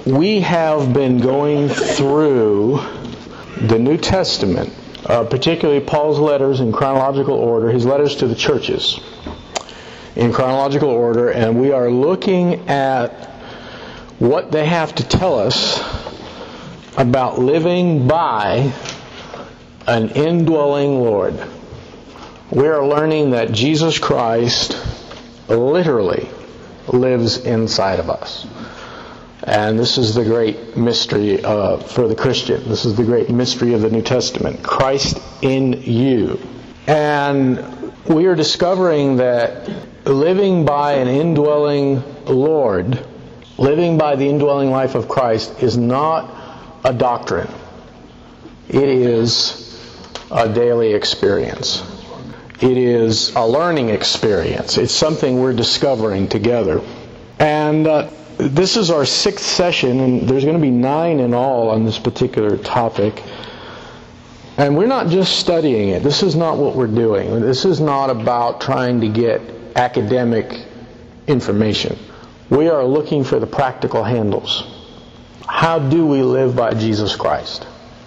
We have been going through the New Testament, particularly Paul's letters in chronological order, his letters to the churches in chronological order, and we are looking at what they have to tell us about living by an indwelling Lord. We are learning that Jesus Christ literally lives inside of us. And this is the great mystery for the Christian. This is the great mystery of the New Testament. Christ in you. And we are discovering that living by an indwelling Lord, living by the indwelling life of Christ, is not a doctrine. It is a daily experience. It is a learning experience. It's something we're discovering together. And this is our 6th session, and there's going to be 9 in all on this particular topic. And we're not just studying it. This is not what we're doing. This is not about trying to get academic information. We are looking for the practical handles. How do we live by Jesus Christ?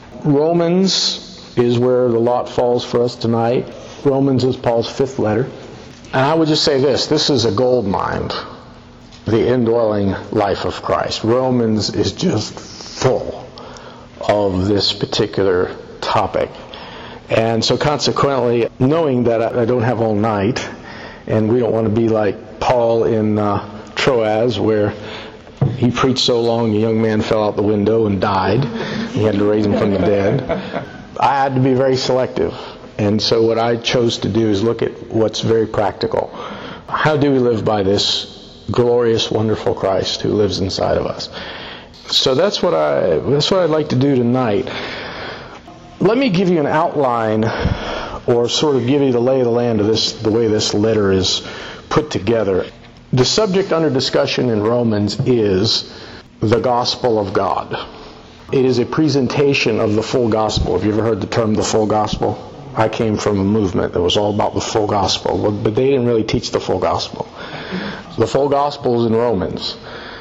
Romans is where the lot falls for us tonight. Romans is Paul's 5th letter. And I would just say this is a gold mine. The indwelling life of Christ. Romans is just full of this particular topic. And so consequently, knowing that I don't have all night, and we don't want to be like Paul in Troas, where he preached so long the young man fell out the window and died. He had to raise him from the dead. I had to be very selective. And so what I chose to do is look at what's very practical. How do we live by this glorious, wonderful Christ who lives inside of us? So that's what I'd like to do tonight. Let me give you an outline, or sort of give you the lay of the land of this, the way this letter is put together. The subject under discussion in Romans is the gospel of God. It is a presentation of the full gospel. Have you ever heard the term the full gospel? I came from a movement that was all about the full gospel, but they didn't really teach the full gospel. The full gospel is in Romans.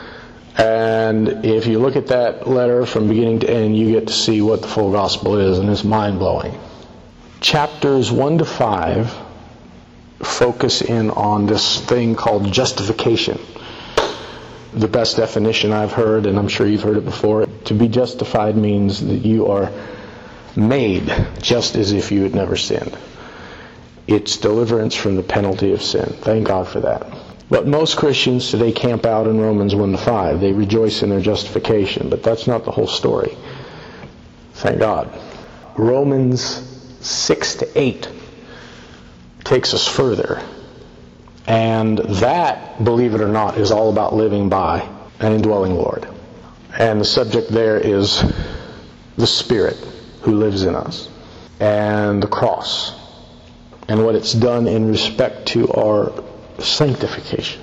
And if you look at that letter from beginning to end, you get to see what the full gospel is, and it's mind-blowing. Chapters 1 to 5 focus in on this thing called justification. The best definition I've heard, and I'm sure you've heard it before, to be justified means that you are made just as if you had never sinned. It's deliverance from the penalty of sin. Thank God for that. But most Christians today camp out in Romans 1 to 5. They rejoice in their justification, but that's not the whole story. Thank God. Romans 6 to 8 takes us further. And that, believe it or not, is all about living by an indwelling Lord. And the subject there is the Spirit who lives in us, and the cross, and what it's done in respect to our sanctification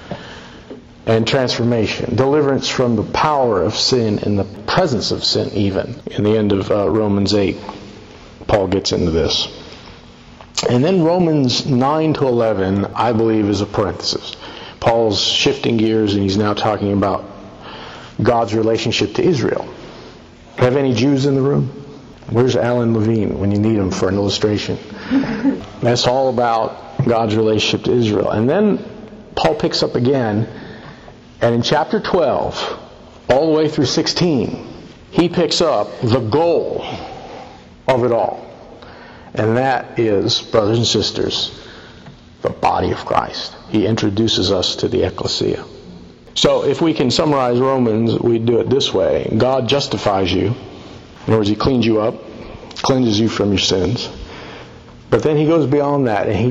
and transformation, deliverance from the power of sin and the presence of sin even. In the end of Romans 8, Paul gets into this. And then Romans 9 to 11, I believe, is a parenthesis. Paul's shifting gears, and he's now talking about God's relationship to Israel. Have any Jews in the room? Where's Alan Levine when you need him for an illustration? That's all about God's relationship to Israel. And then Paul picks up again, and in chapter 12, all the way through 16, he picks up the goal of it all. And that is, brothers and sisters, the body of Christ. He introduces us to the ecclesia. So if we can summarize Romans, we do it this way. God justifies you. In other words, He cleans you up, cleanses you from your sins. But then He goes beyond that, and He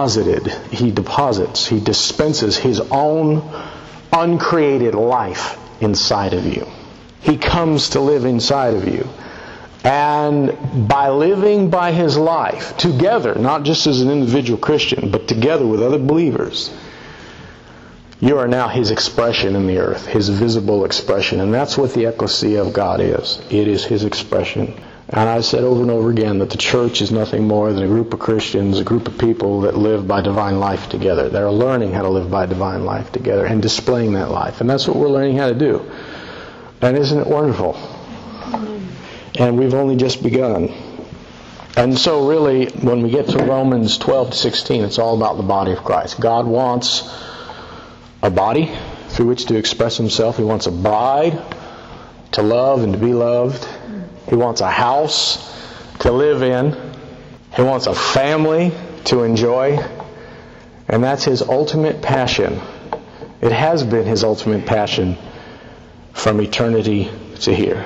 dispenses His own uncreated life inside of you. He comes to live inside of you. And by living by His life, together, not just as an individual Christian, but together with other believers, you are now His expression in the earth, His visible expression. And that's what the ecclesia of God is. It is His expression. And I've said over and over again that the church is nothing more than a group of Christians, a group of people that live by divine life together. They're learning how to live by divine life together and displaying that life. And that's what we're learning how to do. And isn't it wonderful? And we've only just begun. And so really, when we get to Romans 12 to 16, it's all about the body of Christ. God wants a body through which to express Himself. He wants a bride to love and to be loved. He wants a house to live in. He wants a family to enjoy. And that's His ultimate passion. It has been His ultimate passion from eternity to here.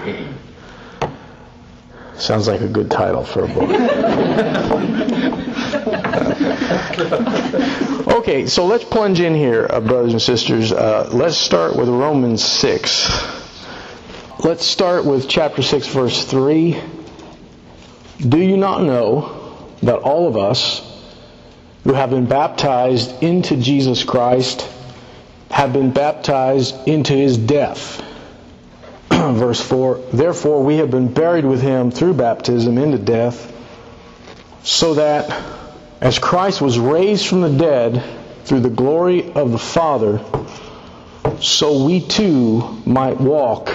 Sounds like a good title for a book. Okay, so let's plunge in here, brothers and sisters. Let's start with Romans 6. Let's start with chapter 6, verse 3. Do you not know that all of us who have been baptized into Jesus Christ have been baptized into His death? Verse 4, therefore we have been buried with Him through baptism into death, so that as Christ was raised from the dead through the glory of the Father, so we too might walk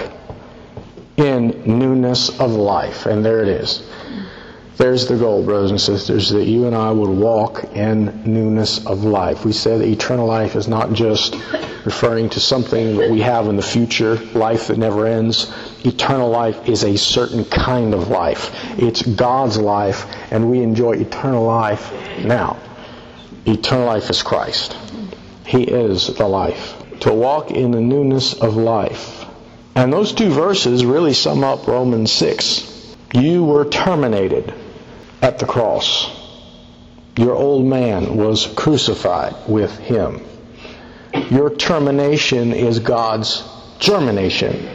in newness of life. And there it is. There's the goal, brothers and sisters, that you and I would walk in newness of life. We said that eternal life is not just referring to something that we have in the future, life that never ends. Eternal life is a certain kind of life. It's God's life, and we enjoy eternal life now. Eternal life is Christ. He is the life. To walk in the newness of life. And those two verses really sum up Romans 6. You were terminated at the cross. Your old man was crucified with Him. Your termination is God's germination.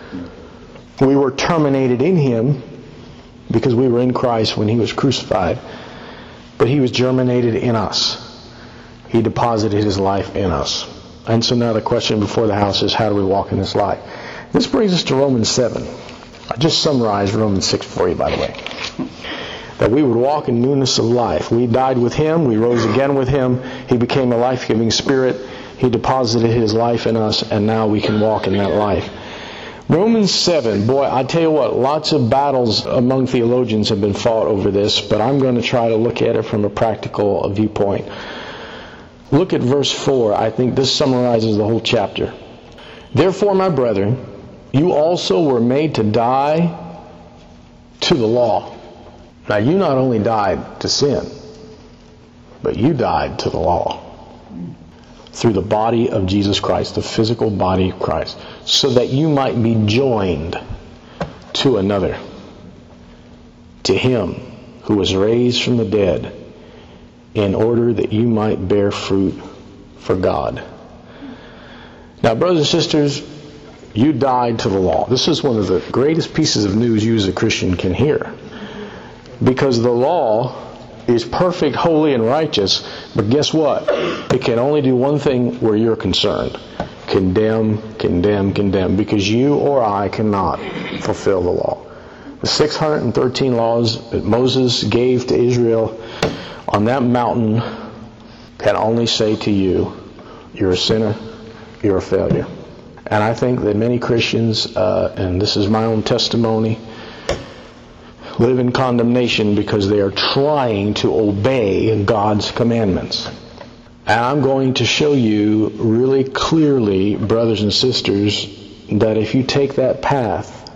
We were terminated in Him because we were in Christ when He was crucified. But He was germinated in us. He deposited His life in us. And so now the question before the house is, how do we walk in this life? This brings us to Romans 7. I just summarized Romans 6 for you, by the way. That we would walk in newness of life. We died with Him. We rose again with Him. He became a life-giving Spirit. He deposited His life in us, and now we can walk in that life. Romans 7, boy, I tell you what, lots of battles among theologians have been fought over this, but I'm going to try to look at it from a practical viewpoint. Look at verse 4. I think this summarizes the whole chapter. Therefore, my brethren, you also were made to die to the law. Now, you not only died to sin, but you died to the law through the body of Jesus Christ, the physical body of Christ, so that you might be joined to another, to Him who was raised from the dead, in order that you might bear fruit for God. Now, brothers and sisters, you died to the law. This is one of the greatest pieces of news you as a Christian can hear. Because the law is perfect, holy, and righteous, but guess what? It can only do one thing where you're concerned. Condemn, condemn, condemn. Because you or I cannot fulfill the law. The 613 laws that Moses gave to Israel on that mountain can only say to you, you're a sinner, you're a failure. And I think that many Christians, and this is my own testimony, live in condemnation because they are trying to obey God's commandments. And I'm going to show you really clearly, brothers and sisters, that if you take that path,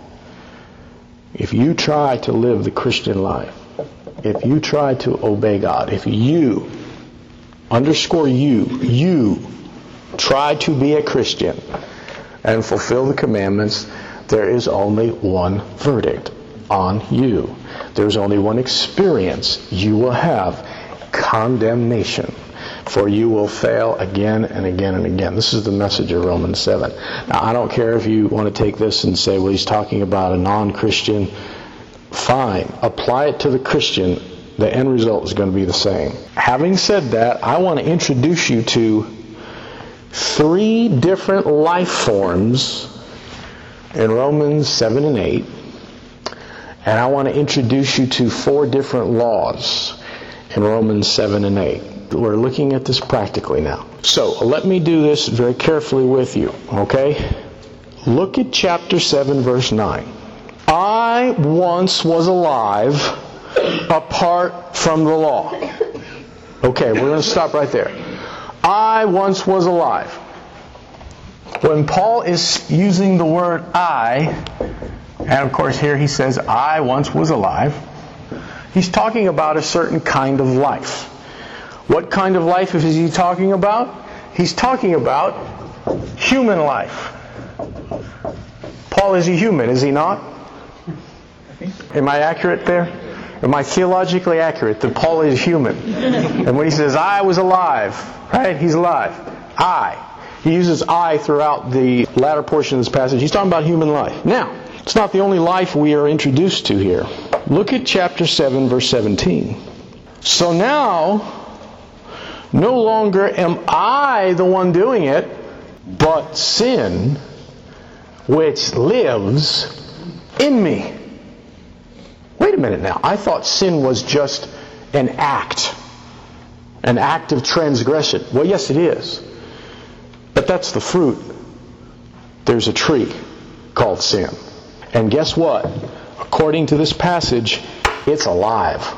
if you try to live the Christian life, if you try to obey God, if you, underscore you try to be a Christian and fulfill the commandments, there is only one verdict on you. There's only one experience you will have: condemnation. For you will fail again and again and again. This is the message of Romans 7. Now, I don't care if you want to take this and say, well, he's talking about a non-Christian. Fine. Apply it to the Christian. The end result is going to be the same. Having said that, I want to introduce you to 3 different life forms in Romans 7 and 8. And I want to introduce you to 4 different laws in Romans 7 and 8. We're looking at this practically now. So let me do this very carefully with you, okay? Look at chapter 7, verse 9. I once was alive apart from the law. Okay, we're going to stop right there. I once was alive. When Paul is using the word I, and of course here he says, I once was alive, he's talking about a certain kind of life. What kind of life is he talking about? He's talking about human life. Paul is a human, is he not? Am I accurate there? Am I theologically accurate that Paul is human? And when he says, I was alive, right? He's alive. I. He uses I throughout the latter portion of this passage. He's talking about human life. Now, it's not the only life we are introduced to here. Look at chapter 7, verse 17. So now, no longer am I the one doing it, but sin, which lives in me. Wait a minute now. I thought sin was just an act of transgression. Well, yes, it is. But that's the fruit. There's a tree called sin. And guess what? According to this passage, it's alive.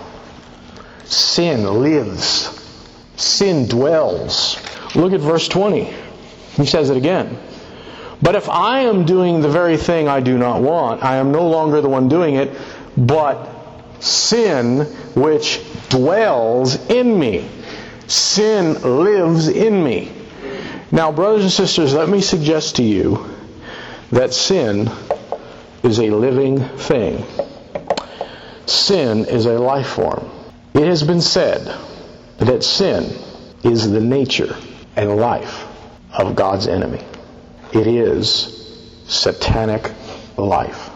Sin lives. Sin dwells. Look at verse 20. He says it again. But if I am doing the very thing I do not want, I am no longer the one doing it, but sin which dwells in me. Sin lives in me. Now, brothers and sisters, let me suggest to you that sin is a living thing. Sin is a life form. It has been said that sin is the nature and life of God's enemy. It is satanic life.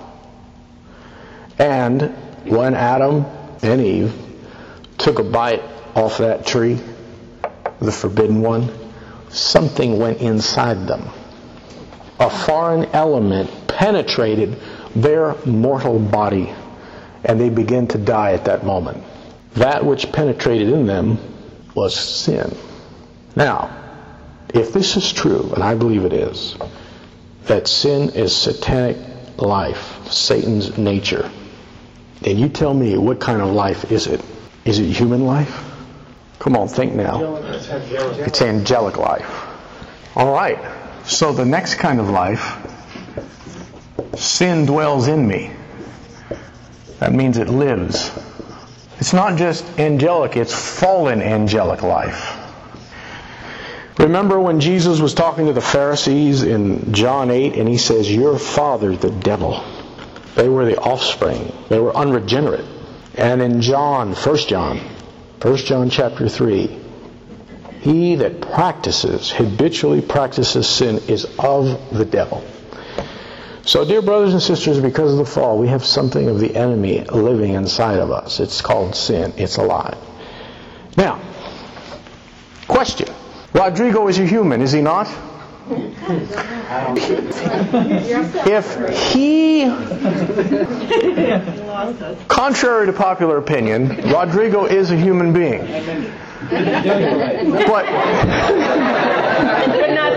And when Adam and Eve took a bite off that tree, the forbidden one, something went inside them. A foreign element penetrated their mortal body, and they began to die at that moment. That which penetrated in them was sin. Now, if this is true, and I believe it is, that sin is satanic life, Satan's nature, then you tell me, what kind of life is it? Is it human life? Come on, think now. It's angelic life. All right. So the next kind of life, sin dwells in me. That means it lives. It's not just angelic, it's fallen angelic life. Remember when Jesus was talking to the Pharisees in John 8, and he says, your father, the devil. They were the offspring. They were unregenerate. And in John, 1 John chapter 3, he that habitually practices sin is of the devil. So, dear brothers and sisters, because of the fall, we have something of the enemy living inside of us. It's called sin. It's alive. Now, question. Rodrigo is a human, is he not? If he, contrary to popular opinion, Rodrigo is a human being. But not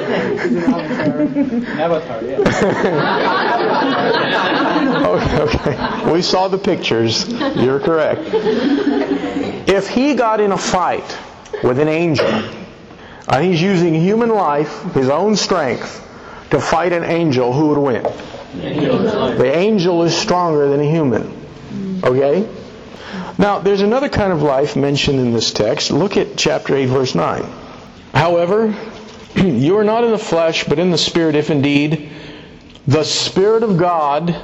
okay. We saw the pictures. You're correct. If he got in a fight with an angel, and he's using human life, his own strength, to fight an angel, who would win? The angel is stronger than a human. Okay? Now, there's another kind of life mentioned in this text. Look at chapter 8, verse 9. However, you are not in the flesh, but in the Spirit, if indeed the Spirit of God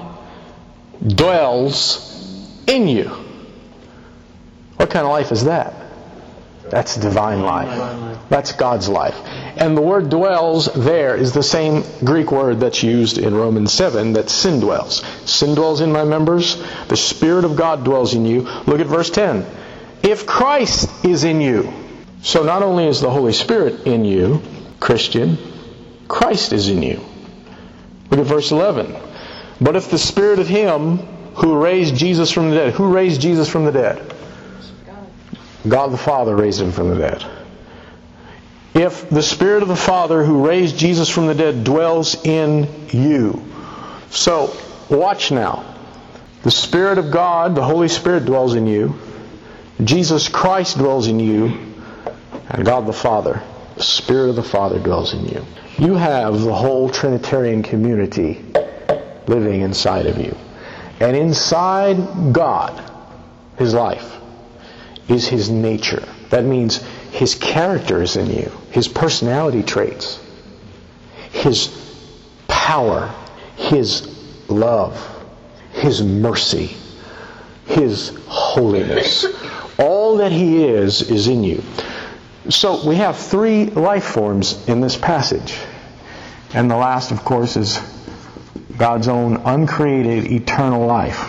dwells in you. What kind of life is that? That's divine life. That's God's life. And the word dwells there is the same Greek word that's used in Romans 7, that sin dwells. Sin dwells in my members. The Spirit of God dwells in you. Look at verse 10. If Christ is in you. So not only is the Holy Spirit in you, Christian, Christ is in you. Look at verse 11. But if the Spirit of Him who raised Jesus from the dead. Who raised Jesus from the dead? God the Father raised Him from the dead. if the Spirit of the Father who raised Jesus from the dead dwells in you. So, watch now. The Spirit of God, the Holy Spirit dwells in you. Jesus Christ dwells in you. And God the Father, the Spirit of the Father dwells in you. You have the whole Trinitarian community living inside of you. And inside God, His life, is His nature. That means His character is in you. His personality traits. His power. His love. His mercy. His holiness. All that He is in you. So we have three life forms in this passage. And the last, of course, is God's own uncreated eternal life.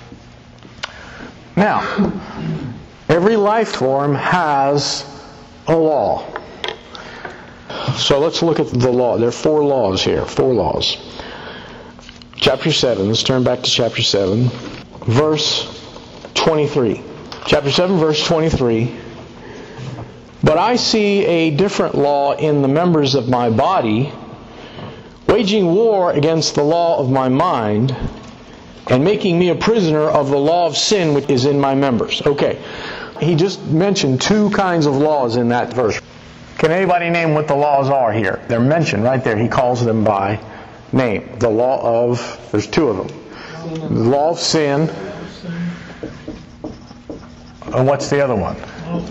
Now, every life form has a law. So let's look at the law. There are 4 laws here. 4 laws. Chapter 7. Let's turn back to chapter 7. Verse 23. Chapter 7, verse 23. But I see a different law in the members of my body, waging war against the law of my mind, and making me a prisoner of the law of sin which is in my members. Okay. He just mentioned 2 kinds of laws in that verse. Can anybody name what the laws are here? They're mentioned right there. He calls them by name. The law of, there's 2 of them. The law of sin. And what's the other one?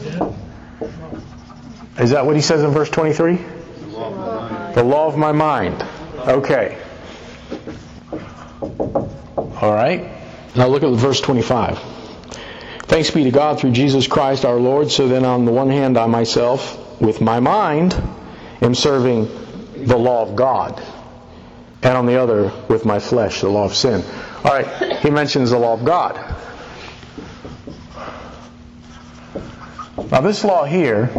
Is that what he says in verse 23? The law of my mind. Okay. All right. Now look at verse 25. Thanks be to God through Jesus Christ our Lord. So then on the one hand I myself, with my mind, am serving the law of God. And on the other, with my flesh, the law of sin. All right. He mentions the law of God. Now this law here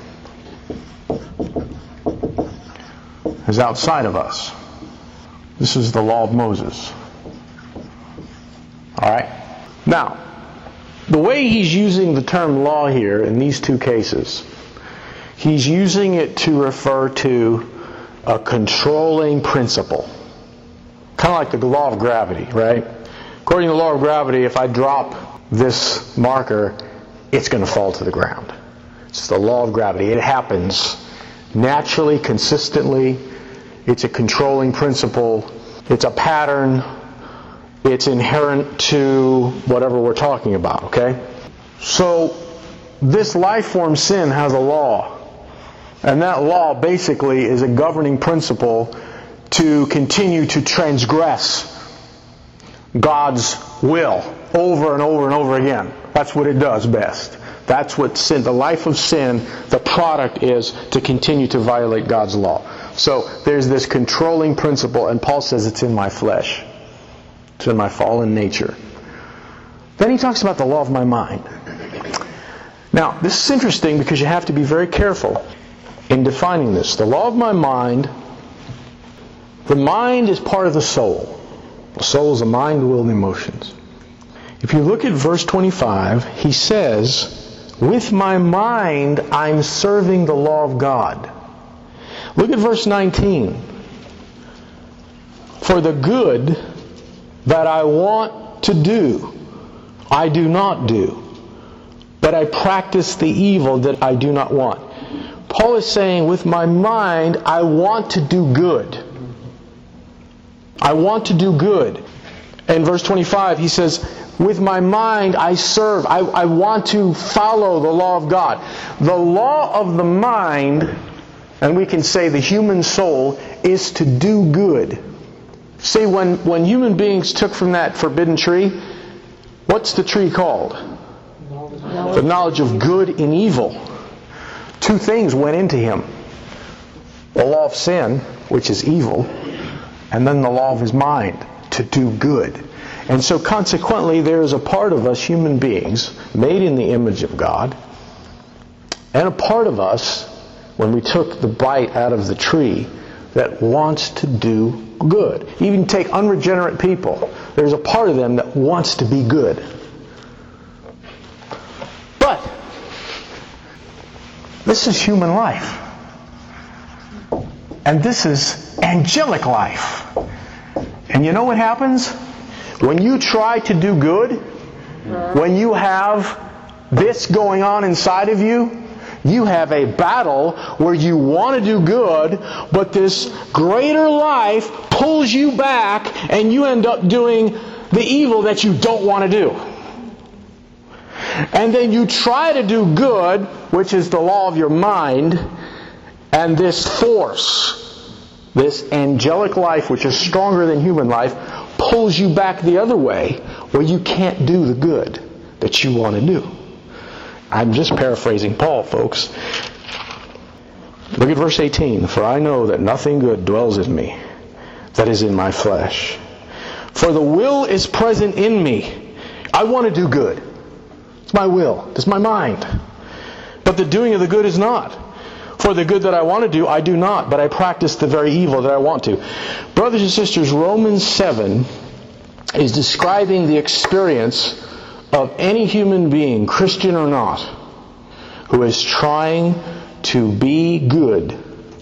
is outside of us. This is the law of Moses. Alright? Now, the way he's using the term law here in these 2 cases, he's using it to refer to a controlling principle. Kind of like the law of gravity, right? According to the law of gravity, if I drop this marker, it's going to fall to the ground. It's the law of gravity. It happens naturally, consistently. It's a controlling principle. It's a pattern. It's inherent to whatever we're talking about, okay? So, this life form sin has a law. And that law basically is a governing principle to continue to transgress God's will over and over and over again. That's what it does best. That's what sin, the life of sin, the product is to continue to violate God's law. So there's this controlling principle, and Paul says it's in my flesh. It's in my fallen nature. Then he talks about the law of my mind. Now, this is interesting because you have to be very careful in defining this. The law of my mind, the mind is part of the soul. The soul is the mind, will, and emotions. If you look at verse 25, he says, with my mind I'm serving the law of God. Look at verse 19. For the good that I want to do, I do not do, but I practice the evil that I do not want. Paul is saying, with my mind, I want to do good. I want to do good. In verse 25, he says, with my mind I serve. I want to follow the law of God. The law of the mind, and we can say the human soul, is to do good. See, when human beings took from that forbidden tree, what's the tree called? The knowledge of good and evil. 2 things went into him. The law of sin, which is evil, and then the law of his mind, to do good. And so consequently, there is a part of us, human beings, made in the image of God, and a part of us, when we took the bite out of the tree, that wants to do good. Even take unregenerate people. There's a part of them that wants to be good. But this is human life. And this is angelic life. And you know what happens? When you try to do good, when you have this going on inside of you, you have a battle where you want to do good, but this greater life pulls you back and you end up doing the evil that you don't want to do. And then you try to do good, which is the law of your mind, and this force, this angelic life, which is stronger than human life, pulls you back the other way where you can't do the good that you want to do. I'm just paraphrasing Paul, folks. Look at verse 18. For I know that nothing good dwells in me, that is in my flesh. For the will is present in me. I want to do good. It's my will. It's my mind. But the doing of the good is not. For the good that I want to do, I do not, but I practice the very evil that I want to. Brothers and sisters, Romans 7 is describing the experience of any human being, Christian or not, who is trying to be good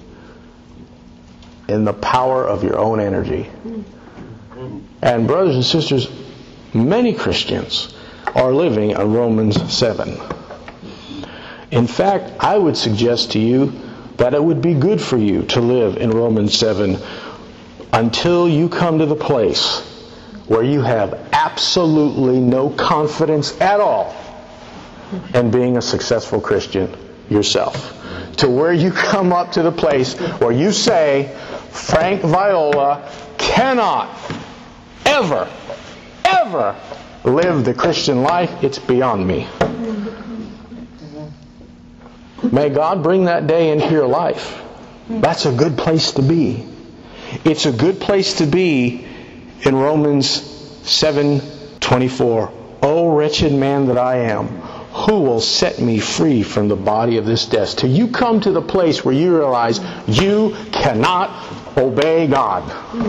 in the power of your own energy. And brothers and sisters, many Christians are living in Romans 7. In fact, I would suggest to you that it would be good for you to live in Romans 7 until you come to the place where you have absolutely no confidence at all in being a successful Christian yourself. To where you come up to the place where you say, Frank Viola cannot ever live the Christian life. It's beyond me. May God bring that day into your life. That's a good place to be. It's a good place to be in Romans 7:24. O wretched man that I am, who will set me free from the body of this death? Till you come to the place where you realize you cannot obey God.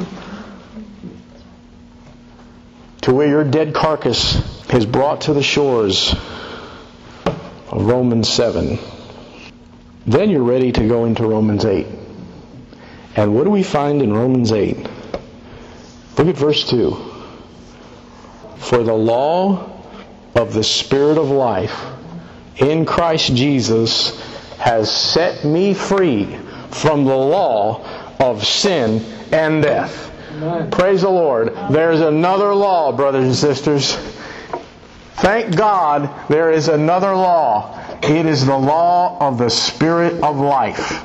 To where your dead carcass is brought to the shores of Romans 7. Then you're ready to go into Romans 8. And what do we find in Romans 8? Look at verse 2. For the law of the Spirit of life in Christ Jesus has set me free from the law of sin and death. Amen. Praise the Lord. There's another law, brothers and sisters. Thank God there is another law. It is the law of the Spirit of life.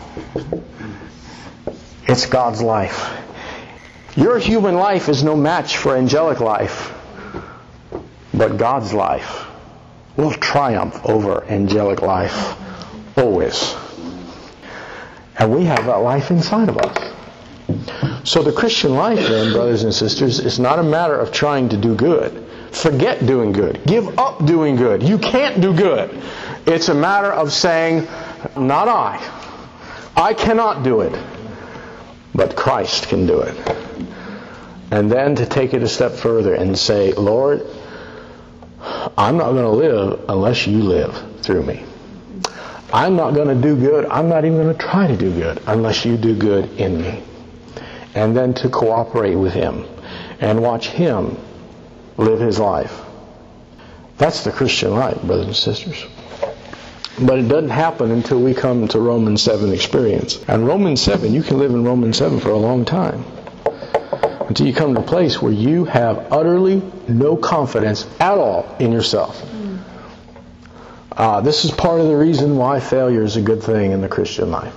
It's God's life. Your human life is no match for angelic life. But God's life will triumph over angelic life. Always. And we have that life inside of us. So the Christian life then, brothers and sisters, is not a matter of trying to do good. Forget doing good. Give up doing good. You can't do good. It's a matter of saying, not I. I cannot do it. But Christ can do it. And then to take it a step further and say, Lord, I'm not going to live unless you live through me. I'm not going to do good. I'm not even going to try to do good unless you do good in me. And then to cooperate with Him and watch Him live His life. That's the Christian life, brothers and sisters. But it doesn't happen until we come to Romans 7 experience. And Romans 7, you can live in Romans 7 for a long time. Until you come to a place where you have utterly no confidence at all in yourself. This is part of the reason why failure is a good thing in the Christian life.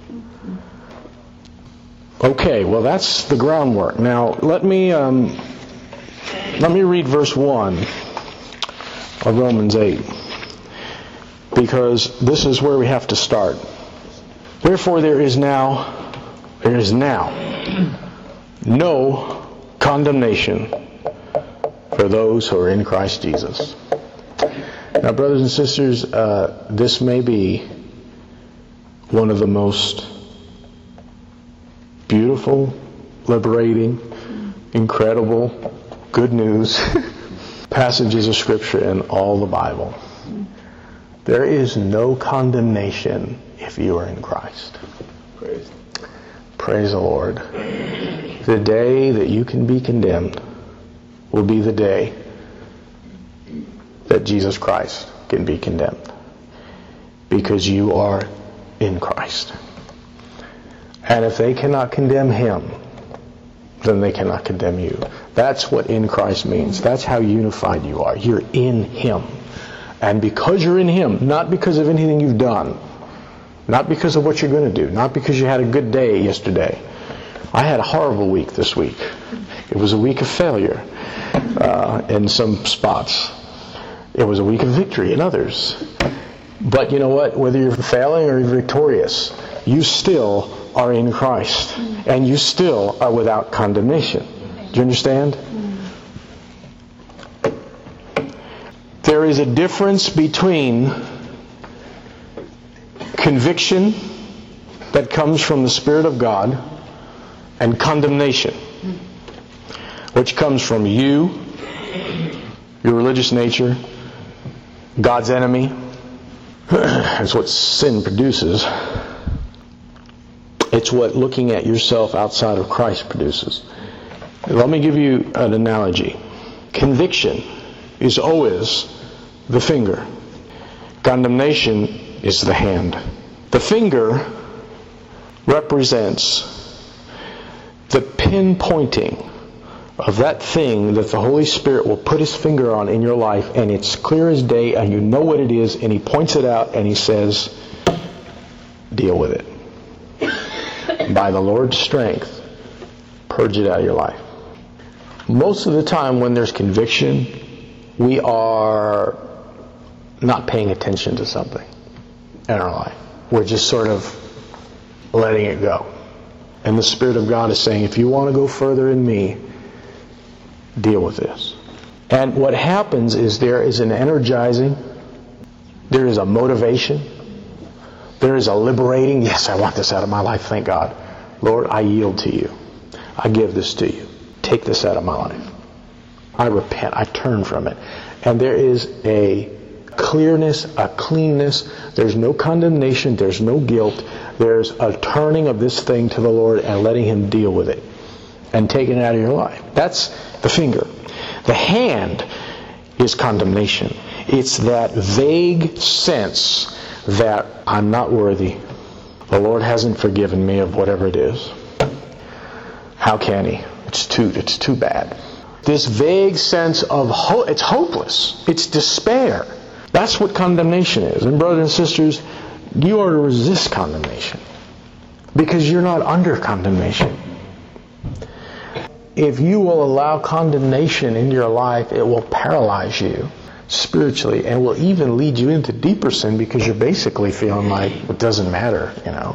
Okay, well that's the groundwork. Now let me read verse 1 of Romans 8. Because this is where we have to start. Wherefore there is now no condemnation for those who are in Christ Jesus. Now, brothers and sisters, this may be one of the most beautiful, liberating, incredible, good news passages of Scripture in all the Bible. There is no condemnation if you are in Christ. Praise the Lord. The day that you can be condemned will be the day that Jesus Christ can be condemned. Because you are in Christ. And if they cannot condemn Him, then they cannot condemn you. That's what in Christ means. That's how unified you are. You're in Him. And because you're in Him, not because of anything you've done, not because of what you're going to do, not because you had a good day yesterday. I had a horrible week this week. It was a week of failure in some spots. It was a week of victory in others. But you know what? Whether you're failing or you're victorious, you still are in Christ. And you still are without condemnation. Do you understand? There is a difference between conviction that comes from the Spirit of God and condemnation, which comes from you, your religious nature, God's enemy. That's what sin produces. It's what looking at yourself outside of Christ produces. Let me give you an analogy. Conviction is always the finger. Condemnation is the hand. The finger represents the pinpointing of that thing that the Holy Spirit will put His finger on in your life, and it's clear as day, and you know what it is, and He points it out, and He says, deal with it. By the Lord's strength, purge it out of your life. Most of the time when there's conviction, we are not paying attention to something in our life. We're just sort of letting it go. And the Spirit of God is saying, if you want to go further in me, deal with this. And what happens is there is an energizing, there is a motivation, there is a liberating, yes, I want this out of my life, thank God. Lord, I yield to you. I give this to you. Take this out of my life. I repent. I turn from it. And there is a clearness, a cleanness. There's no condemnation. There's no guilt. There's a turning of this thing to the Lord and letting Him deal with it and taking it out of your life. That's the finger. The hand is condemnation. It's that vague sense that I'm not worthy. The Lord hasn't forgiven me of whatever it is. How can He? It's too bad. This vague sense of it's hopeless. It's despair. That's what condemnation is. And brothers and sisters, you are to resist condemnation because you're not under condemnation. If you will allow condemnation into your life, it will paralyze you spiritually and will even lead you into deeper sin because you're basically feeling like it doesn't matter, you know.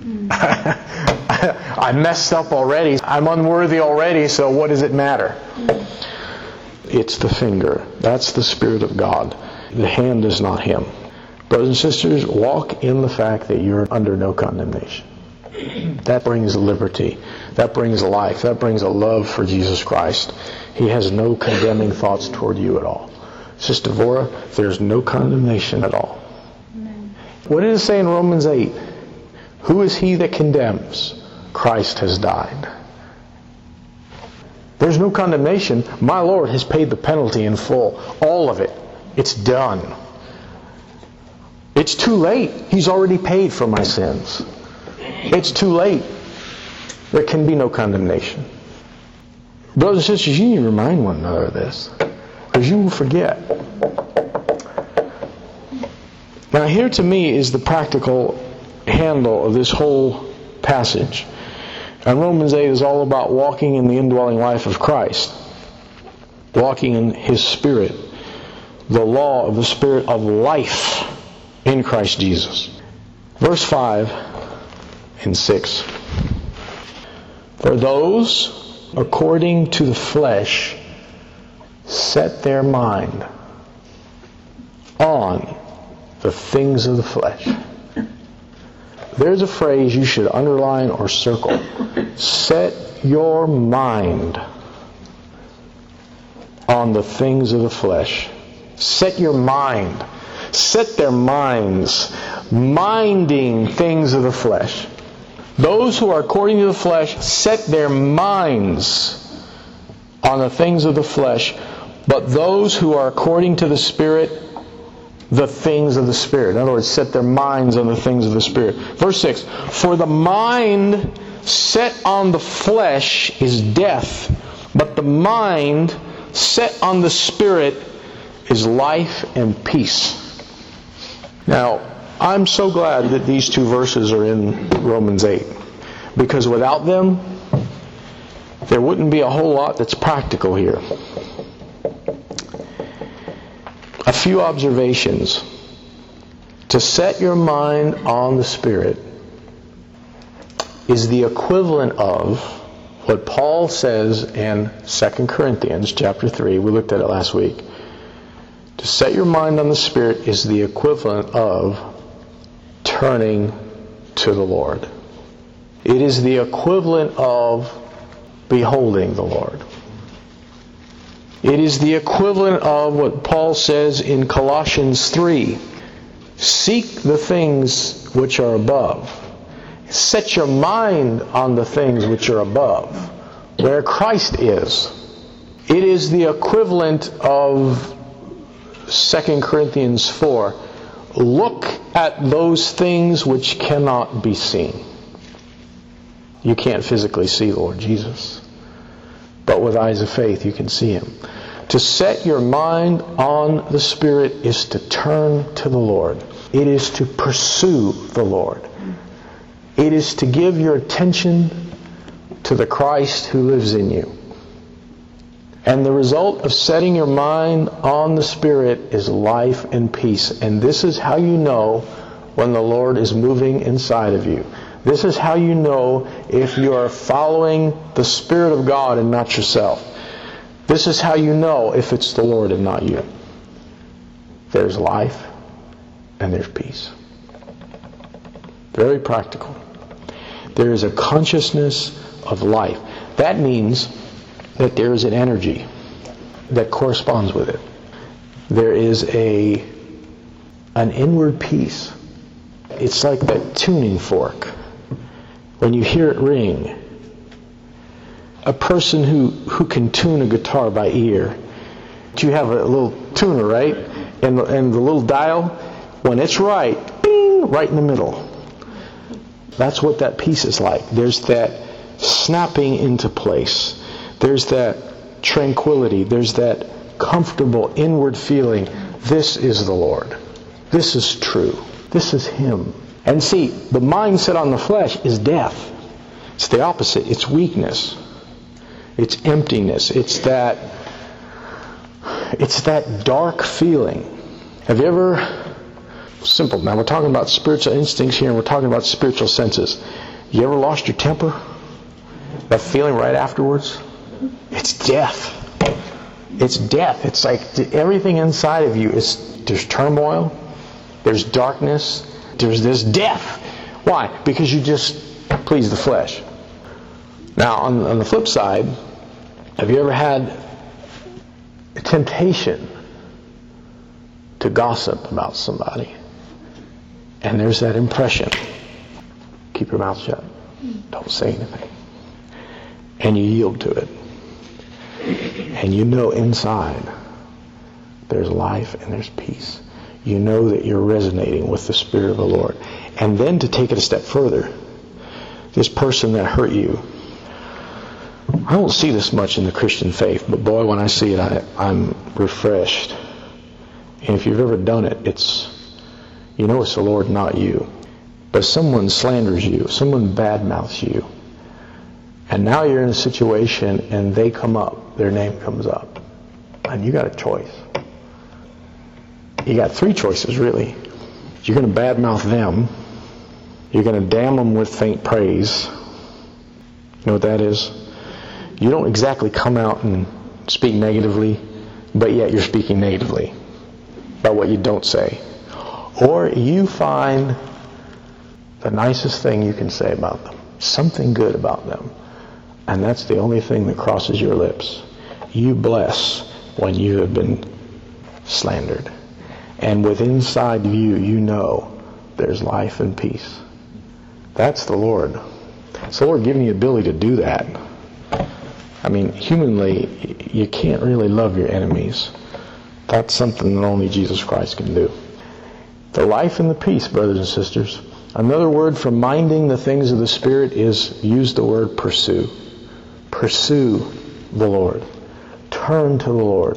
I messed up already. I'm unworthy already, so what does it matter? It's the finger. That's the Spirit of God. The hand is not Him. Brothers and sisters, walk in the fact that you're under no condemnation. That brings liberty. That brings life. That brings a love for Jesus Christ. He has no condemning thoughts toward you at all. Sister Vora, there's no condemnation at all. Amen. What did it say in Romans 8? Who is he that condemns? Christ has died. There's no condemnation. My Lord has paid the penalty in full. All of it. It's done. It's too late. He's already paid for my sins. It's too late. There can be no condemnation. Brothers and sisters, you need to remind one another of this, because you will forget. Now here to me is the practical handle of this whole passage. And Romans 8 is all about walking in the indwelling life of Christ. Walking in His Spirit. The law of the Spirit of life in Christ Jesus. Verse 5 and 6. For those, according to the flesh, set their mind on the things of the flesh. There's a phrase you should underline or circle. Set your mind on the things of the flesh. Set your mind. Set their minds minding things of the flesh. Those who are according to the flesh set their minds on the things of the flesh, but those who are according to the Spirit, the things of the Spirit. In other words, set their minds on the things of the Spirit. Verse 6, for the mind set on the flesh is death, but the mind set on the Spirit is life and peace. Now, I'm so glad that these two verses are in Romans 8, because without them, there wouldn't be a whole lot that's practical here. A few observations. To set your mind on the Spirit is the equivalent of what Paul says in 2 Corinthians chapter 3. We looked at it last week. To set your mind on the Spirit is the equivalent of turning to the Lord. It is the equivalent of beholding the Lord. It is the equivalent of what Paul says in Colossians 3. Seek the things which are above. Set your mind on the things which are above, where Christ is. It is the equivalent of 2 Corinthians 4. Look at those things which cannot be seen. You can't physically see the Lord Jesus, but with eyes of faith you can see Him. To set your mind on the Spirit is to turn to the Lord. It is to pursue the Lord. It is to give your attention to the Christ who lives in you. And the result of setting your mind on the Spirit is life and peace. And this is how you know when the Lord is moving inside of you. This is how you know if you are following the Spirit of God and not yourself. This is how you know if it's the Lord and not you. There's life and there's peace. Very practical. There is a consciousness of life. That means that there is an energy that corresponds with it. There is an inward peace. It's like that tuning fork. When you hear it ring, a person who can tune a guitar by ear, you have a little tuner, right? And the little dial, when it's right, bing, right in the middle. That's what that peace is like. There's that snapping into place. There's that tranquility. There's that comfortable inward feeling. This is the Lord. This is true. This is Him. And see, the mindset on the flesh is death. It's the opposite. It's weakness. It's emptiness. It's that dark feeling. Have you ever... Simple. Now we're talking about spiritual instincts here, and we're talking about spiritual senses. You ever lost your temper? That feeling right afterwards? It's death. It's death. It's like everything inside of you there's turmoil, there's darkness, there's death. Why? Because you just please the flesh. Now, on the flip side, have you ever had a temptation to gossip about somebody? And there's that impression. Keep your mouth shut. Don't say anything. And you yield to it. And you know inside there's life and there's peace. You know that you're resonating with the Spirit of the Lord. And then to take it a step further, this person that hurt you, I don't see this much in the Christian faith, but boy, when I see it, I'm refreshed. And if you've ever done it, you know it's the Lord, not you. But someone slanders you, someone badmouths you, and now you're in a situation and they come up, their name comes up, and you got a choice. You got three choices, really. You're going to badmouth them. You're going to damn them with faint praise. You know what that is? You don't exactly come out and speak negatively, but yet you're speaking negatively about what you don't say. Or you find the nicest thing you can say about them, something good about them, and that's the only thing that crosses your lips. You bless when you have been slandered. And with inside you, you know there's life and peace. That's the Lord. So Lord, give me the ability to do that. I mean, humanly, you can't really love your enemies. That's something that only Jesus Christ can do. The life and the peace, brothers and sisters. Another word for minding the things of the Spirit is, use the word pursue. Pursue the Lord. Turn to the Lord.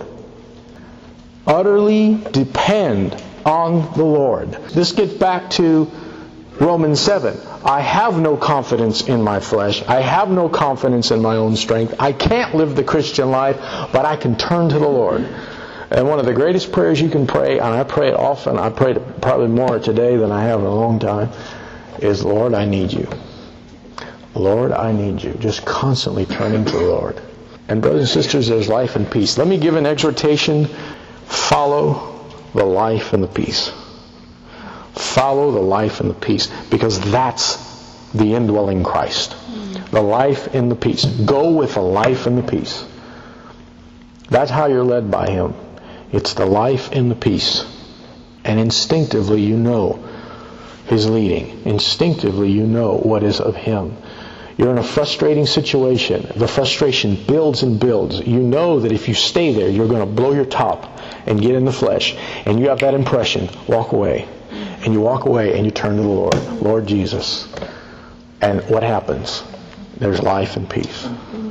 Utterly depend on the Lord. This gets back to Romans 7. I have no confidence in my flesh. I have no confidence in my own strength. I can't live the Christian life, but I can turn to the Lord. And one of the greatest prayers you can pray, and I pray it often, I pray it probably more today than I have in a long time, is, Lord, I need you. Lord, I need you. Just constantly turning to the Lord. And brothers and sisters, there's life and peace. Let me give an exhortation. Follow the life and the peace. Follow the life and the peace, because that's the indwelling Christ. The life and the peace. Go with the life and the peace. That's how you're led by Him. It's the life and the peace. And instinctively you know His leading. Instinctively you know what is of Him. You're in a frustrating situation. The frustration builds and builds. You know that if you stay there, you're going to blow your top and get in the flesh. And you have that impression. Walk away. And you walk away and you turn to the Lord. Lord Jesus. And what happens? There's life and peace.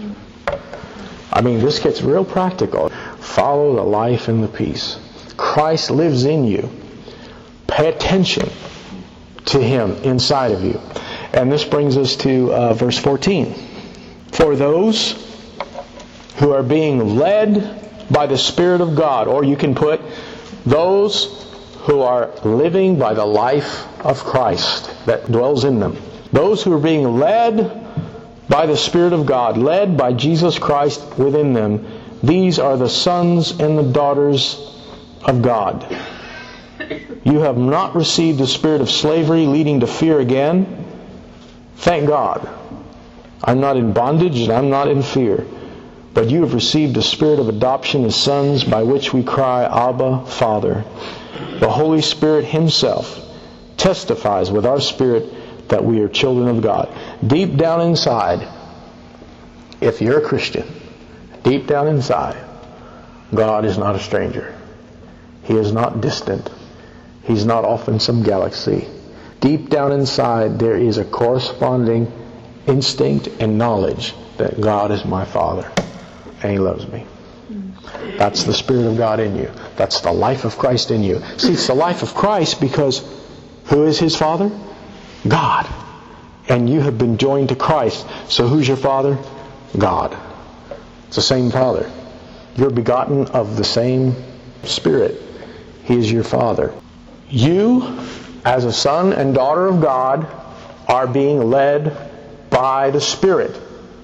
I mean, this gets real practical. Follow the life and the peace. Christ lives in you. Pay attention to Him inside of you. And this brings us to verse 14. For those who are being led by the Spirit of God, or you can put those who are living by the life of Christ that dwells in them. Those who are being led by the Spirit of God, led by Jesus Christ within them, these are the sons and the daughters of God. You have not received the spirit of slavery leading to fear again. Thank God. I'm not in bondage and I'm not in fear. But you have received the spirit of adoption as sons, by which we cry, Abba, Father. The Holy Spirit Himself testifies with our spirit that we are children of God. Deep down inside, if you're a Christian, deep down inside, God is not a stranger. He is not distant. He's not off in some galaxy. Deep down inside, there is a corresponding instinct and knowledge that God is my Father and He loves me. That's the Spirit of God in you. That's the life of Christ in you. See, it's the life of Christ because who is His Father? God. And you have been joined to Christ. So who's your Father? God. It's the same Father. You're begotten of the same Spirit. He is your Father. You, as a son and daughter of God, are being led by the Spirit.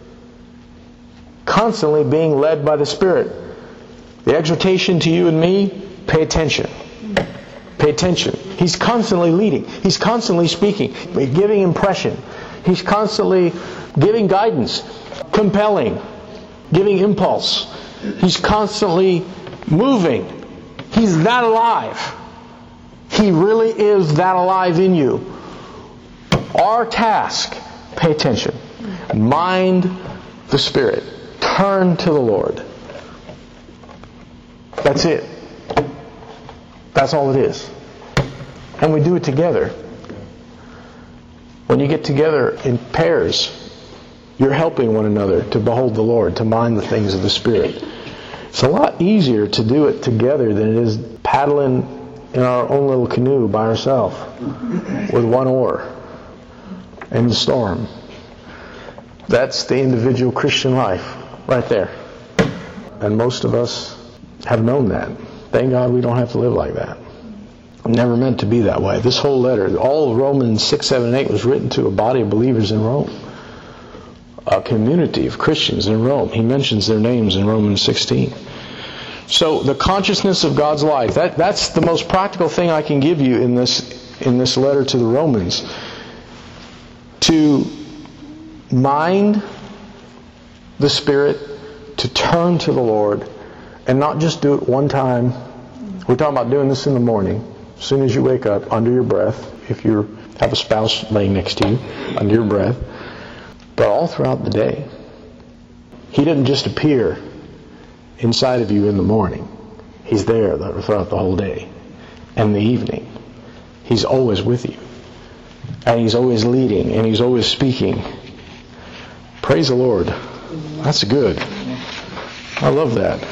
Constantly being led by the Spirit. The exhortation to you and me, pay attention. Pay attention. He's constantly leading. He's constantly speaking, giving impression. He's constantly giving guidance, compelling, giving impulse. He's constantly moving. He's that alive. He really is that alive in you. Our task, pay attention. Mind the Spirit. Turn to the Lord. That's it. That's all it is. And we do it together. When you get together in pairs, you're helping one another to behold the Lord, to mind the things of the Spirit. It's a lot easier to do it together than it is paddling in our own little canoe by ourselves with one oar in the storm. That's the individual Christian life right there. And most of us have known that. Thank God we don't have to live like that. Never meant to be that way. This whole letter, all of Romans 6, 7, and 8 was written to a body of believers in Rome. A community of Christians in Rome. He mentions their names in Romans 16. So the consciousness of God's life, that's the most practical thing I can give you in this letter to the Romans. To mind the Spirit, to turn to the Lord, and not just do it one time. We're talking about doing this in the morning. As soon as you wake up, under your breath, if you have a spouse laying next to you, under your breath. but all throughout the day. He doesn't just appear inside of you in the morning. He's there throughout the whole day and the evening. He's always with you. And He's always leading, and He's always speaking. Praise the Lord. That's good. I love that.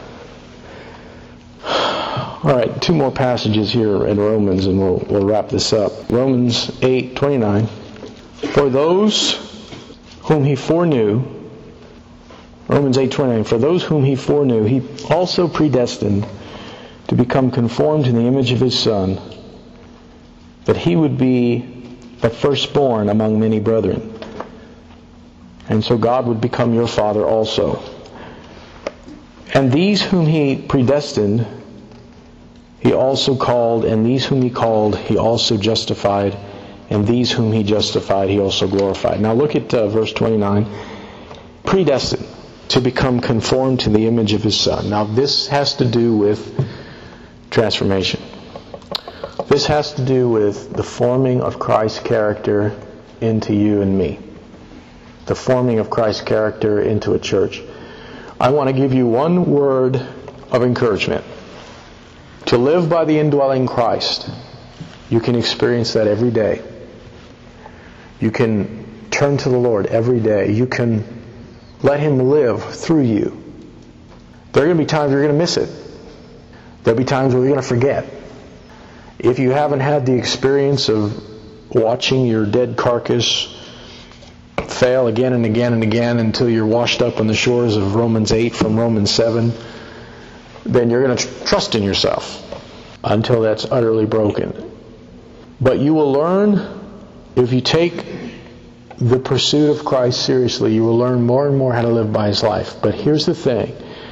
All right, 2 more passages here in Romans, and we'll wrap this up. Romans 8:29. For those whom He foreknew, Romans 8:29. For those whom He foreknew, He also predestined to become conformed to the image of His Son, that He would be the firstborn among many brethren. And so God would become your Father also. And these whom He predestined, He also called, and these whom He called, He also justified, and these whom He justified, He also glorified. Now look at verse 29. Predestined to become conformed to the image of His Son. Now this has to do with transformation. This has to do with the forming of Christ's character into you and me. The forming of Christ's character into a church. I want to give you one word of encouragement. To live by the indwelling Christ, you can experience that every day. You can turn to the Lord every day. You can let Him live through you. There are going to be times you're going to miss it. There'll be times where you're going to forget. If you haven't had the experience of watching your dead carcass fail again and again and again until you're washed up on the shores of Romans 8 from Romans 7, then you're going to trust in yourself until that's utterly broken. But you will learn, if you take the pursuit of Christ seriously, you will learn more and more how to live by His life. But here's the thing.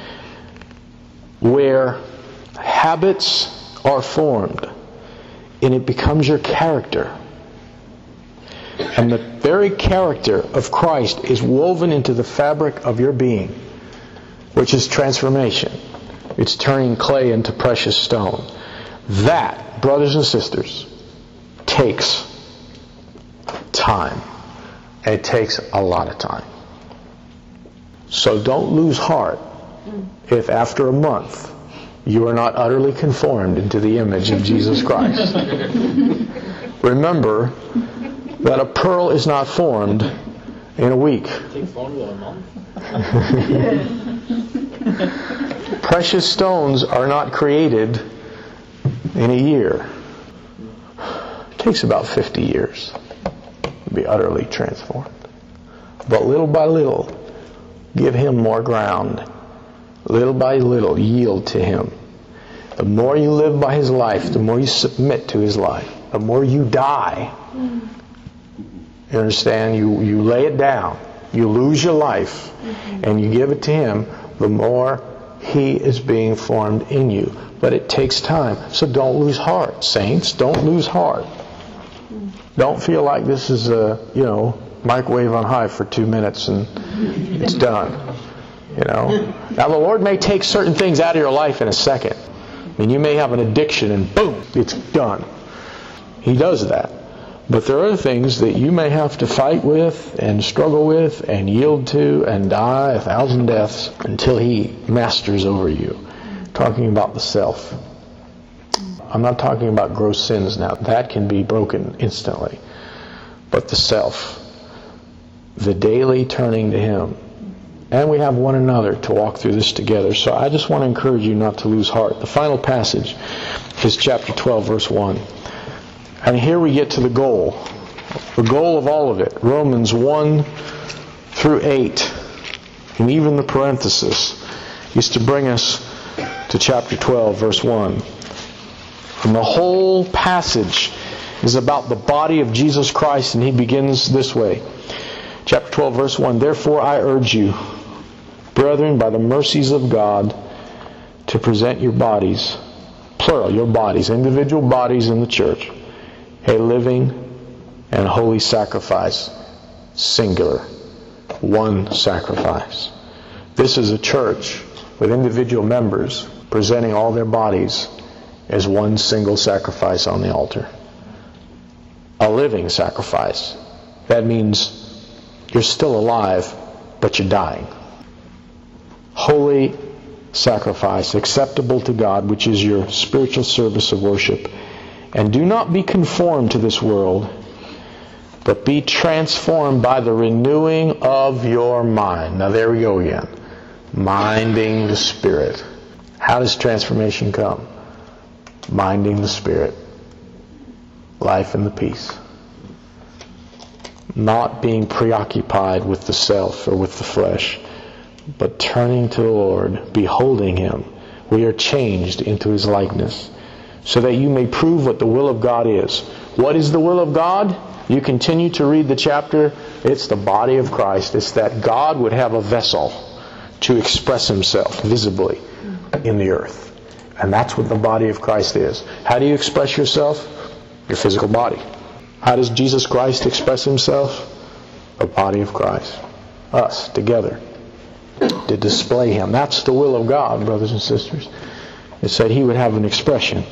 Where habits are formed, and it becomes your character, and the very character of Christ is woven into the fabric of your being, which is transformation. It's turning clay into precious stone. That, brothers and sisters, takes time. And it takes a lot of time. So don't lose heart if after a month you are not utterly conformed into the image of Jesus Christ. Remember that a pearl is not formed in a week. It takes longer than a month. Precious stones are not created in a year. It takes about 50 years to be utterly transformed. But little by little, give Him more ground. Little by little, yield to Him. The more you live by His life, the more you submit to His life, the more you die. You understand? You lay it down. You lose your life, and you give it to Him, the more He is being formed in you. But it takes time. So don't lose heart, saints. Don't lose heart. Don't feel like this is a, microwave on high for 2 minutes and it's done. Now the Lord may take certain things out of your life in a second. I mean, you may have an addiction and boom, it's done. He does that. But there are other things that you may have to fight with and struggle with and yield to and die 1,000 deaths until He masters over you. Talking about the self. I'm not talking about gross sins now. That can be broken instantly. But the self. The daily turning to Him. And we have one another to walk through this together. So I just want to encourage you not to lose heart. The final passage is chapter 12, verse 1. And here we get to the goal. The goal of all of it. Romans 1 through 8. And even the parenthesis is to bring us to chapter 12, verse 1. And the whole passage is about the body of Jesus Christ, and he begins this way. Chapter 12, verse 1. Therefore I urge you, brethren, by the mercies of God, to present your bodies, plural, your bodies, individual bodies in the church, a living and holy sacrifice, singular, one sacrifice. This is a church with individual members presenting all their bodies as one single sacrifice on the altar. A living sacrifice. That means You're still alive, but you're dying. Holy sacrifice, acceptable to God, which is your spiritual service of worship. And do not be conformed to this world, but be transformed by the renewing of your mind. Now there we go again. Minding the Spirit. How does transformation come? Minding the Spirit. Life in the peace. Not being preoccupied with the self or with the flesh, but turning to the Lord, beholding Him. We are changed into His likeness, so that you may prove what the will of God is. What is the will of God? You continue to read the chapter. It's the body of Christ. It's that God would have a vessel to express Himself visibly in the earth. And that's what the body of Christ is. How do you express yourself? Your physical body. How does Jesus Christ express Himself? The body of Christ. Us, together, to display Him. That's the will of God, brothers and sisters. It said He would have an expression.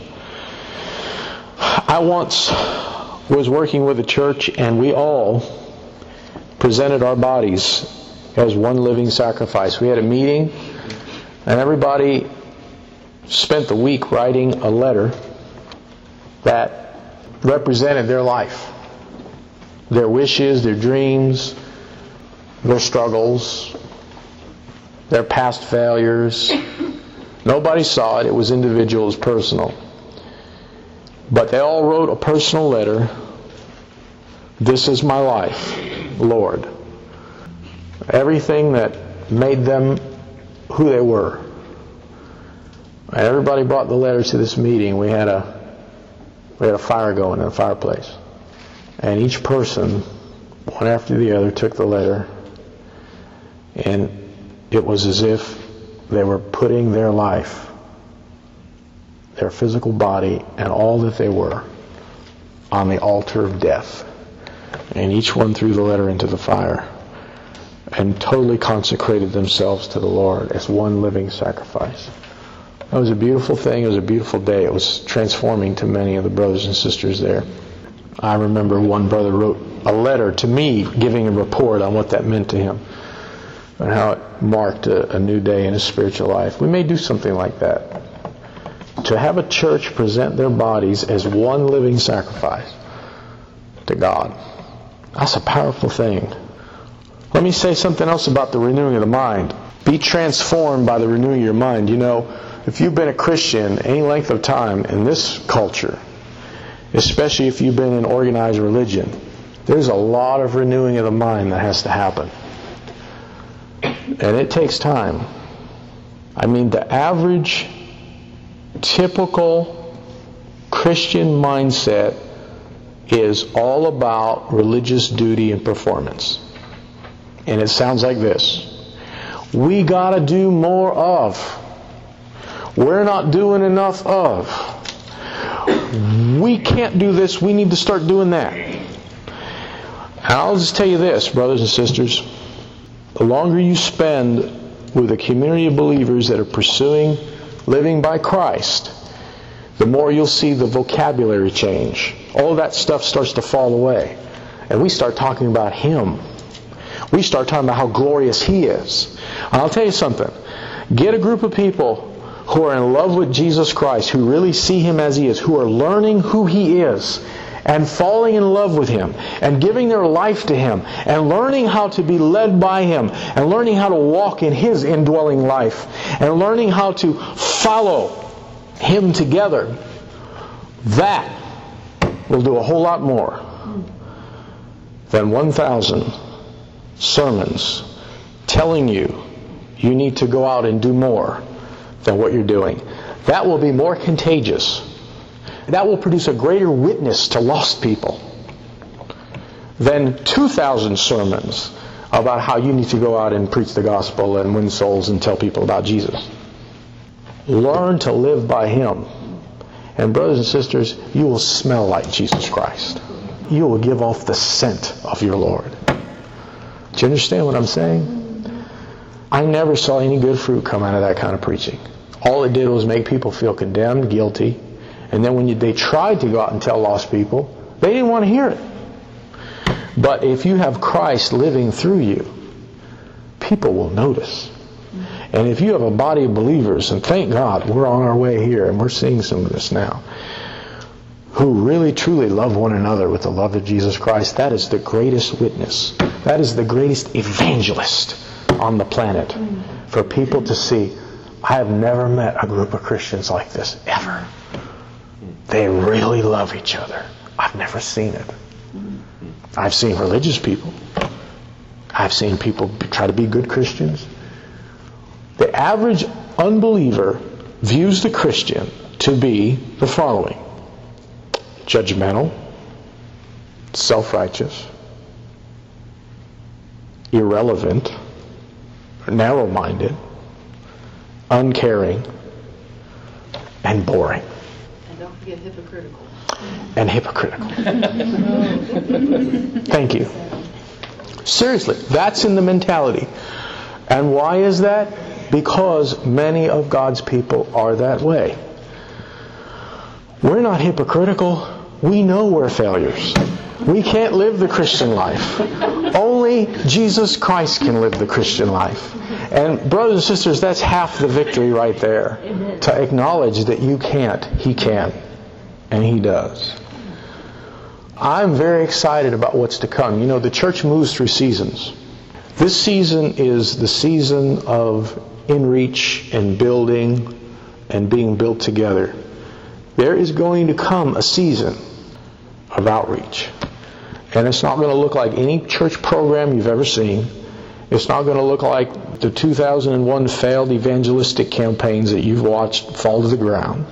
I once was working with a church, and we all presented our bodies as one living sacrifice. We had a meeting, and everybody spent the week writing a letter that represented their life, their wishes, their dreams, their struggles, their past failures. Nobody saw it. It was individual, it was personal. But they all wrote a personal letter. This is my life, Lord. Everything that made them who they were. And everybody brought the letters to this meeting. We had a fire going in a fireplace. And each person, one after the other, took the letter. And it was as if they were putting their life, their physical body, and all that they were on the altar of death. And each one threw the letter into the fire and totally consecrated themselves to the Lord as one living sacrifice. It was a beautiful thing. It was a beautiful day. It was transforming to many of the brothers and sisters there. I remember one brother wrote a letter to me giving a report on what that meant to him and how it marked a new day in his spiritual life. We may do something like that. To have a church present their bodies as one living sacrifice to God. That's a powerful thing. Let me say something else about the renewing of the mind. Be transformed by the renewing of your mind. You know, if you've been a Christian any length of time in this culture, especially if you've been in organized religion, there's a lot of renewing of the mind that has to happen. And it takes time. I mean, the average, typical Christian mindset is all about religious duty and performance. And it sounds like this. We got to do more of. We're not doing enough of. We can't do this. We need to start doing that. And I'll just tell you this, brothers and sisters. The longer you spend with a community of believers that are pursuing living by Christ, the more you'll see the vocabulary change. All that stuff starts to fall away. And we start talking about Him. We start talking about how glorious He is. And I'll tell you something. Get a group of people who are in love with Jesus Christ, who really see Him as He is, who are learning who He is, and falling in love with Him, and giving their life to Him, and learning how to be led by Him, and learning how to walk in His indwelling life, and learning how to follow Him together. That will do a whole lot more than 1,000 sermons telling you you need to go out and do more than what you're doing. That will be more contagious. That will produce a greater witness to lost people than 2,000 sermons about how you need to go out and preach the gospel and win souls and tell people about Jesus. Learn to live by Him. And brothers and sisters, you will smell like Jesus Christ. You will give off the scent of your Lord. Do you understand what I'm saying? I never saw any good fruit come out of that kind of preaching. All it did was make people feel condemned, guilty. And then when they tried to go out and tell lost people, they didn't want to hear it. But if you have Christ living through you, people will notice. And if you have a body of believers, and thank God we're on our way here, and we're seeing some of this now, who really truly love one another with the love of Jesus Christ, that is the greatest witness. That is the greatest evangelist on the planet. For people to see, I have never met a group of Christians like this, ever. They really love each other. I've never seen it. I've seen religious people. I've seen people try to be good Christians. The average unbeliever views the Christian to be the following: judgmental, self-righteous, irrelevant, narrow-minded, uncaring, and boring. And don't forget hypocritical. And hypocritical. Thank you. Seriously, that's in the mentality. And why is that? Because many of God's people are that way. We're not hypocritical. We know we're failures. We can't live the Christian life. Only Jesus Christ can live the Christian life. And brothers and sisters, that's half the victory right there. Amen. To acknowledge that you can't, He can. And He does. I'm very excited about what's to come. You know, the church moves through seasons. This season is the season of inreach and building and being built together. There is going to come a season of outreach. And it's not going to look like any church program you've ever seen. It's not going to look like the 2001 failed evangelistic campaigns that you've watched fall to the ground.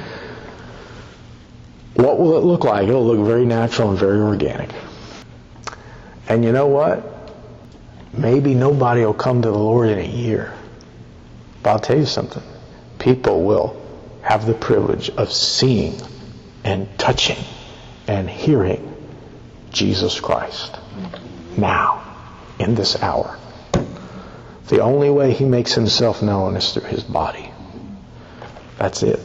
What will it look like? It'll look very natural and very organic. And you know what? Maybe nobody will come to the Lord in a year. But I'll tell you something. People will have the privilege of seeing and touching and hearing Jesus Christ now, in this hour. The only way He makes Himself known is through His body. That's it.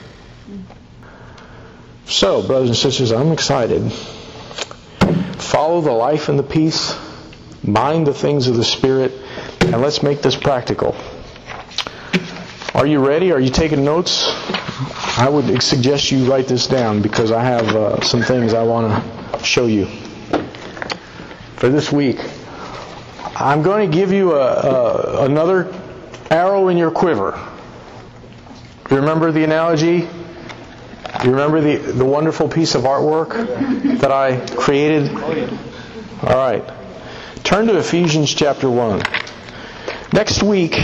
So, brothers and sisters, I'm excited. Follow the life and the peace. Mind the things of the Spirit. And let's make this practical. Are you ready? Are you taking notes? I would suggest you write this down because I have some things I want to show you for this week. I'm going to give you another arrow in your quiver. Do you remember the analogy? Do you remember the wonderful piece of artwork that I created? All right. Turn to Ephesians chapter 1. Next week,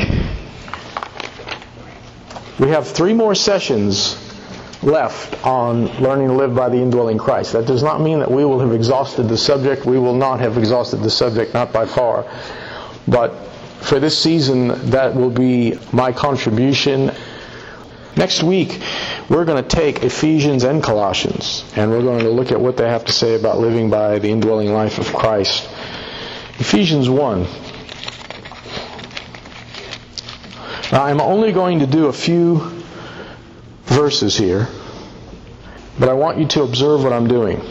we have 3 more sessions left on learning to live by the indwelling Christ. That does not mean that we will have exhausted the subject. We will not have exhausted the subject, not by far. But for this season, that will be my contribution. Next week, we're going to take Ephesians and Colossians, and we're going to look at what they have to say about living by the indwelling life of Christ. Ephesians 1. Now, I'm only going to do a few verses here, but I want you to observe what I'm doing.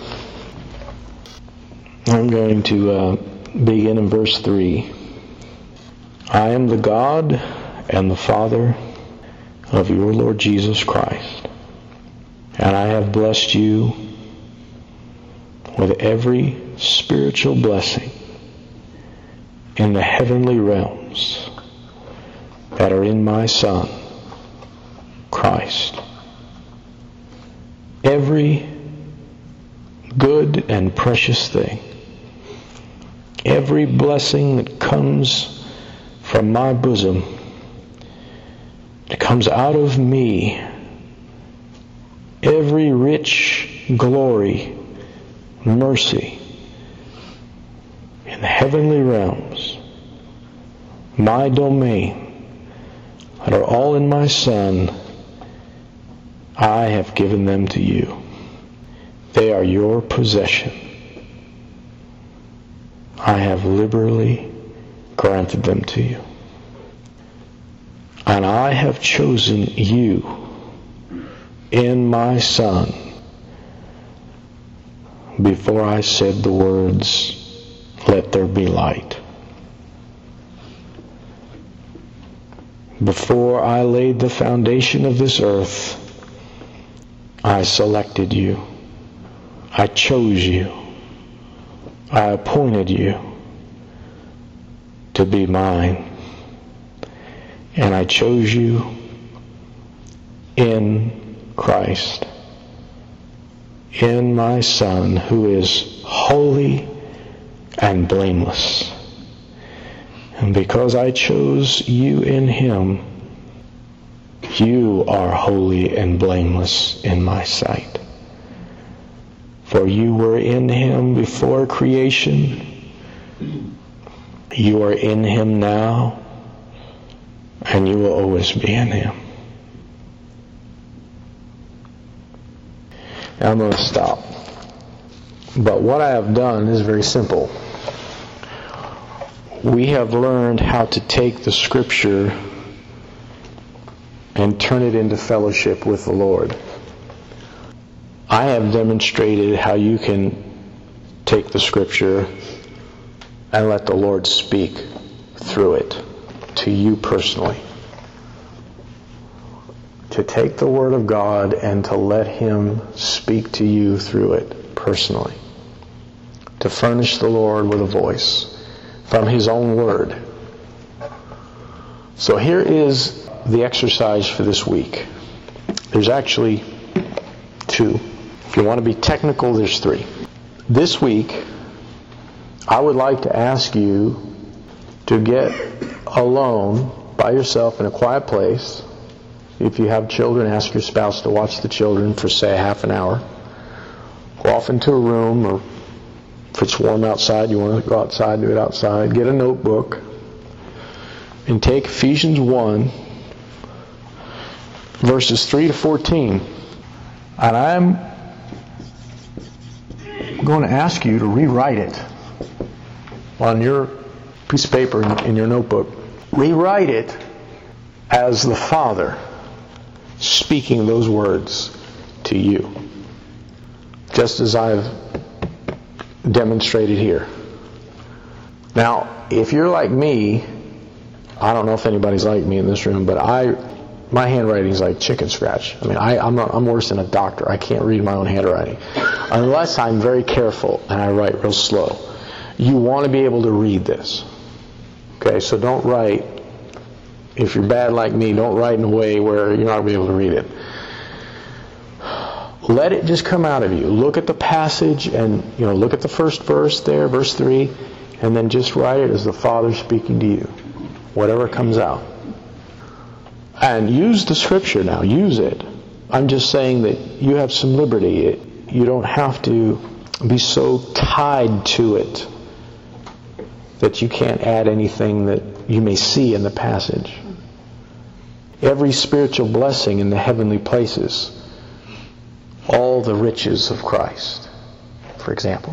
I'm going to begin in verse 3. I am the God and the Father of your Lord Jesus Christ, and I have blessed you with every spiritual blessing in the heavenly realms that are in my Son, Christ. Every good and precious thing, every blessing that comes from my bosom, that comes out of me, every rich glory, mercy in the heavenly realms, my domain, that are all in my Son, I have given them to you. They are your possession. I have liberally granted them to you. And I have chosen you in my Son before I said the words, let there be light. Before I laid the foundation of this earth, I selected you. I chose you. I appointed you to be mine. And I chose you in Christ, in my Son, who is holy and blameless. And because I chose you in Him, you are holy and blameless in my sight. For you were in Him before creation. You are in Him now, and you will always be in Him. Now I'm going to stop. But what I have done is very simple. We have learned how to take the Scripture and turn it into fellowship with the Lord. I have demonstrated how you can take the Scripture and let the Lord speak through it to you personally. To take the Word of God and to let Him speak to you through it personally. To furnish the Lord with a voice from His own Word. So here is the exercise for this week. There's actually 2. If you want to be technical, there's 3. This week, I would like to ask you to get alone by yourself in a quiet place. If you have children, ask your spouse to watch the children for, say, a half an hour. Go off into a room, or if it's warm outside, you want to go outside, do it outside. Get a notebook and take Ephesians 1, verses 3 to 14. And I'm going to ask you to rewrite it on your piece of paper in your notebook. Rewrite it as the Father speaking those words to you, just as I've demonstrated here. Now, if you're like me, I don't know if anybody's like me in this room, but my handwriting is like chicken scratch. I mean, I'm worse than a doctor. I can't read my own handwriting unless I'm very careful and I write real slow. You want to be able to read this. Okay, so don't write. If you're bad like me, don't write in a way where you're not going to be able to read it. Let it just come out of you. Look at the passage and, look at the first verse there, verse 3, and then just write it as the Father speaking to you. Whatever comes out. And use the Scripture now. Use it. I'm just saying that you have some liberty. You don't have to be so tied to it that you can't add anything that you may see in the passage. Every spiritual blessing in the heavenly places. All the riches of Christ, for example.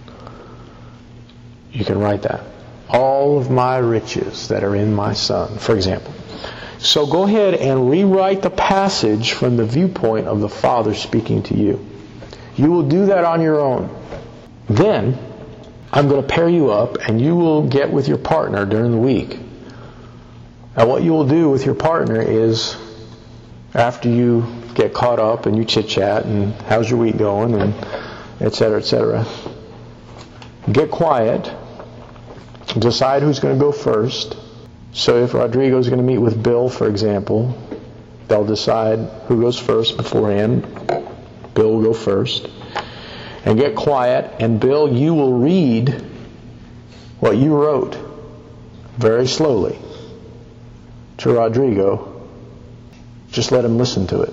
You can write that. All of my riches that are in my Son, for example. So go ahead and rewrite the passage from the viewpoint of the Father speaking to you. You will do that on your own. Then, I'm going to pair you up and you will get with your partner during the week. And what you will do with your partner is, after you get caught up and you chit-chat and how's your week going and etc., get quiet, decide who's going to go first. So if Rodrigo's going to meet with Bill, for example, they'll decide who goes first beforehand. Bill will go first. And get quiet, and Bill, you will read what you wrote very slowly to Rodrigo. Just let him listen to it.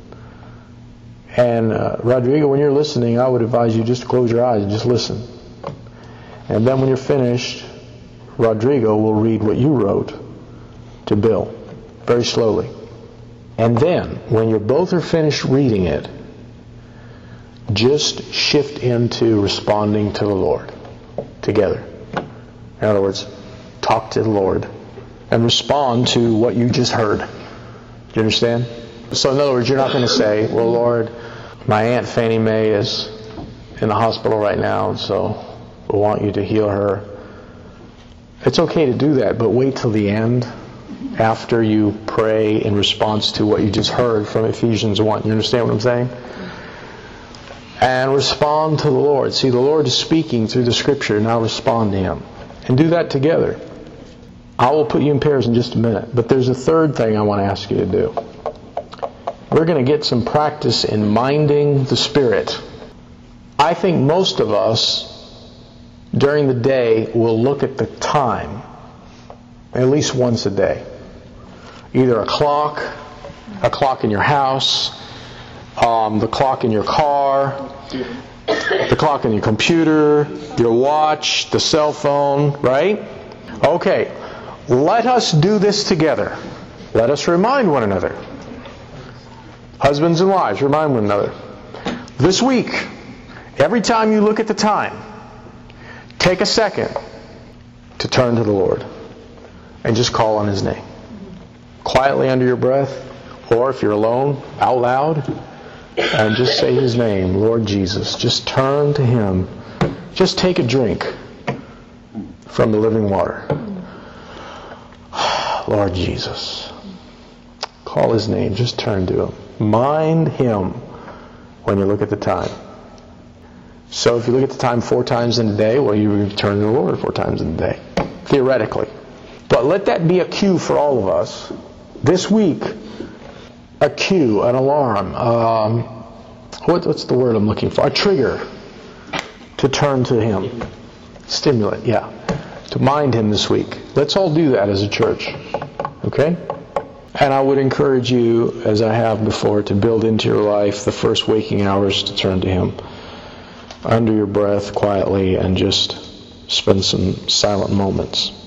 And Rodrigo, when you're listening, I would advise you just to close your eyes and just listen. And then when you're finished, Rodrigo will read what you wrote to Bill, very slowly. And then, when you both are finished reading it, just shift into responding to the Lord together. In other words, talk to the Lord and respond to what you just heard. Do you understand? So in other words, you're not going to say, well, Lord, my Aunt Fannie Mae is in the hospital right now, and so We want you to heal her. It's okay to do that, but wait till the end after you pray in response to what you just heard from Ephesians 1. You understand what I'm saying? And respond to the Lord. See, the Lord is speaking through the Scripture. Now respond to Him. And do that together. I will put you in pairs in just a minute. But there's a third thing I want to ask you to do. We're going to get some practice in minding the Spirit. I think most of us during the day will look at the time at least once a day. Either a clock in your house, the clock in your car, the clock in your computer, your watch, the cell phone, right? Okay, let us do this together. Let us remind one another. Husbands and wives, remind one another. This week, every time you look at the time, take a second to turn to the Lord and just call on His name. Quietly under your breath, or if you're alone, out loud, and just say His name, Lord Jesus. Just turn to Him. Just take a drink from the living water. Lord Jesus. Call His name. Just turn to Him. Mind Him when you look at the time. So if you look at the time 4 times in a day, well, you turn to the Lord 4 times in a day. Theoretically. But let that be a cue for all of us. This week, a cue, an alarm, what's the word I'm looking for? A trigger to turn to Him. Stimulant, yeah. To mind Him this week. Let's all do that as a church. Okay? And I would encourage you, as I have before, to build into your life the first waking hours to turn to Him. Under your breath, quietly, and just spend some silent moments.